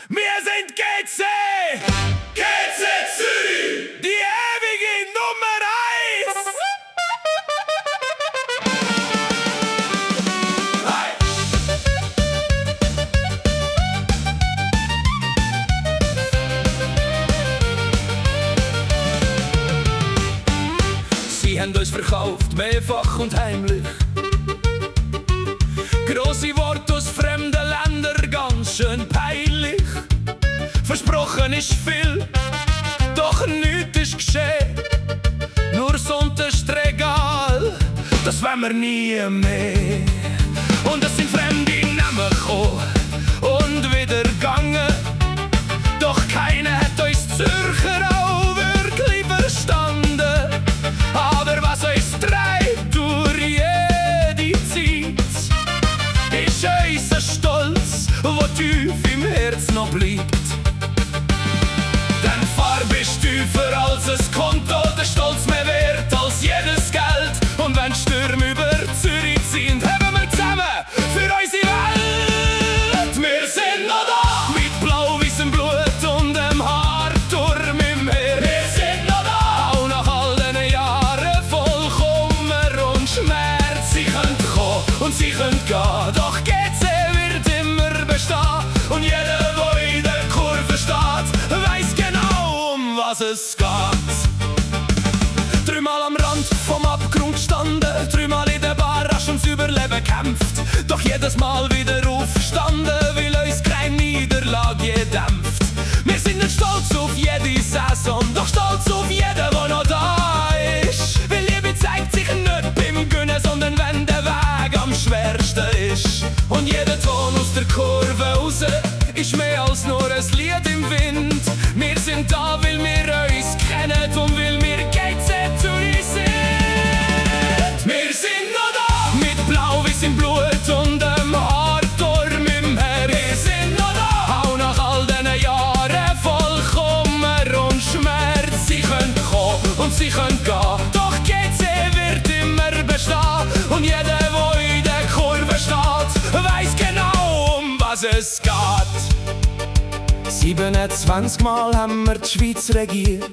Wir sind GC! GC Zürich! Die ewige Nummer 1! Sie haben uns verkauft, mehrfach und heimlich. Grosse Worte aus fremden Ländern, ganz schön peinlich. Versprochen ist viel, doch nichts ist geschehen. Nur das unterste Regal, das wollen wir nie mehr. Und es sind fremde Namen gekommen und wieder gegangen. Doch keiner hat uns Zürcher auch wirklich verstanden. Aber was uns treibt durch jede Zeit, ist unser Stolz, wo tief im Herz noch bleibt. Denn Farbe ist tiefer als ein Konto, der Stolz mehr wert als jedes Geld. Und wenn Stürme über Zürich ziehen, haben wir zusammen für unsere Welt. Wir sind noch da, mit blau-weißem Blut und dem Haarturm im Meer. Wir sind noch da, auch nach all den Jahren voll Kummer und Schmerz. Sie können kommen und sie können gehen, doch GC wird immer bestehen. Und jeder, der in der Kurve steht, weiss genau, um was es geht. Dreimal am Rand vom Abgrund gestanden, dreimal in der Bar rasch ums Überleben kämpft. Doch jedes Mal wieder aufgestanden, weil uns keine Niederlage je dämpft. Wir sind nicht stolz auf jede Saison, doch stolz auf jeden, der noch da ist. Weil Liebe zeigt sich nicht beim Gönnen, sondern wenn der Weg am schwersten ist. Und jeder Ton aus der Kurve raus ist mehr als nur ein Lied im Wind. Wir sind da, weil wir uns kennen und weil wir GC Zürich sind. Wir sind noch da, mit blau-weiß im Blut und dem Haarturm im Meer. Wir sind noch da, auch nach all diesen Jahren voll Kummer und Schmerz. Sie können kommen und sie können gehen, doch GC wird immer bestehen. Und jeder, der in der Kurve steht, weiss genau, um was es geht. 27 Mal haben wir die Schweiz regiert.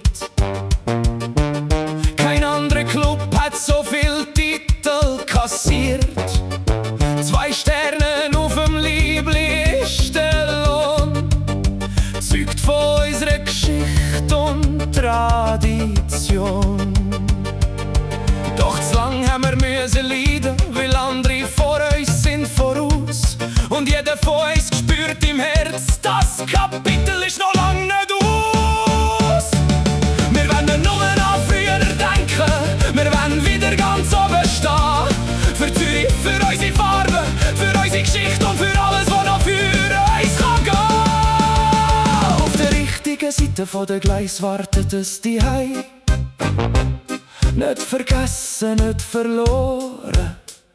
Kein anderer Club hat so viel Titel kassiert. 2 Sterne auf dem Liebli ist der Lohn. Zeugt von unserer Geschichte und Tradition. Doch zu lang haben wir müssen leiden, weil andere vor uns sind voraus. Und jeder von uns spürt im Herz, das Kapitel ist noch lang nicht aus. Wir wollen nur an früher denken, wir wollen wieder ganz oben stehen. Für Zürich, für unsere Farben, für unsere Geschichte und für alles, was noch für uns kann gehen. Auf der richtigen Seite von der Gleis wartet es Zuhause. Nicht vergessen, nicht verloren.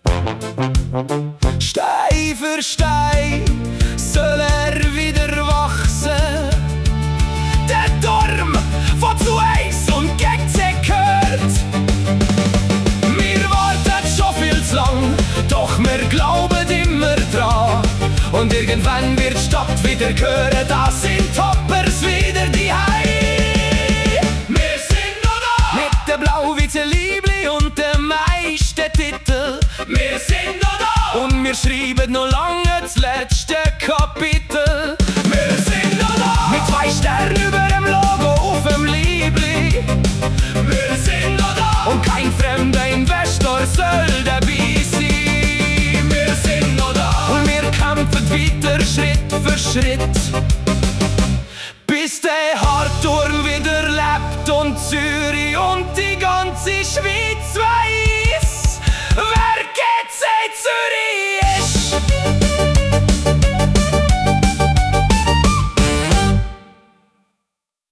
Stein für Stein soll er wieder wachsen. Der Turm, der zu uns und GC gehört. Wir warten schon viel zu lang, doch wir glauben immer dran. Und irgendwann wird die Stadt wieder hören, da sind Toppers wieder die Hei. Wir sind noch da, mit der blau-weißen Liebli und dem meisten Titel. Wir sind noch da, und wir schreiben noch lange das letzte Kapitel. Wir sind noch da, mit 2 Sternen über dem Logo auf dem Liebli. Wir sind noch da, und kein fremder Investor soll dabei sein. Wir sind noch da, und wir kämpfen weiter Schritt für Schritt, bis der Haarturm wieder lebt und Zürich und die ganze Schweiz weiss, wer GC Zürich